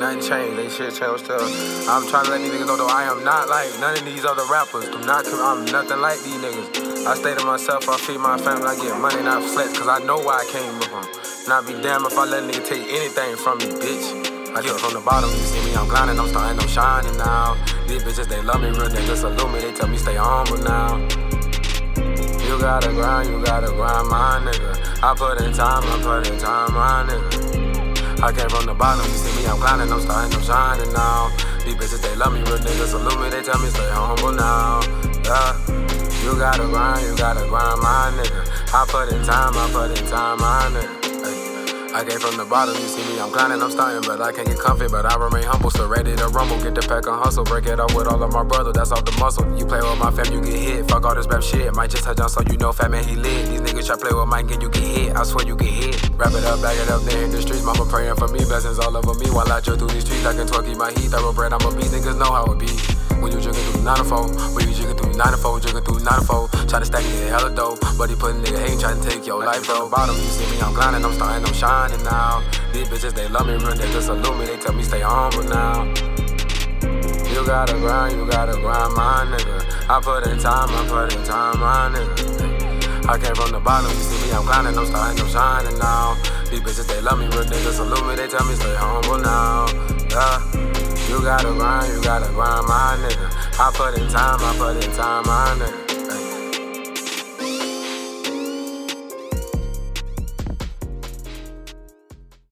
nothing changed. They shit changed still. I'm trying to let these niggas know though I am not like none of these other rappers. I'm nothing like these niggas. I stay to myself, I feed my family, I get money, not flex, cause I know where I came from. And I be damned if I let a nigga take anything from me, bitch. I get from the bottom, you see me, I'm grinding, I'm starting, I'm shining now. These bitches, they love me real, they just salute me, they tell me stay humble now. You gotta grind, my nigga. I put in time, my nigga. I came from the bottom, you see me, I'm grinding, I'm starting, I'm shining now. These bitches, they love me real, niggas salute me, they tell me stay humble now. Yeah. You gotta grind, my nigga. I put in time, my nigga. I came from the bottom, you see me, I'm grinding, I'm starting, but I can't get comfy, but I remain humble, still ready to rumble, get the pack and hustle, break it off with all of my brothers, that's off the muscle. You play with my fam, you get hit, fuck all this rap shit, might just touch on so you know fat man he lit. These niggas try play with mine, and you get hit, I swear you get hit. Wrap it up, back it up, there in the streets, mama praying for me, blessings all over me, while I chill through these streets, I can twerk, keep my heat, thoroughbred, I'ma be, niggas know how it be. When you drinking through 9 to 4, when you drinking through 9 to 4, drinking through 9 to 4, try to stack it hella dope, but he put a nigga hate, trying to take your life, bro. Bottom, you see me, I'm grinding, I'm starting, I'm shining now. These bitches, they love me real, they just salute me, they tell me stay humble now. You gotta grind, my nigga. I put in time, my nigga. I came from the bottom, you see me, I'm grinding, I'm starting, I'm shining now. These bitches, they love me real, they just salute me, they tell me stay humble now. Yeah. You gotta grind, my nigga. I put in time, my nigga.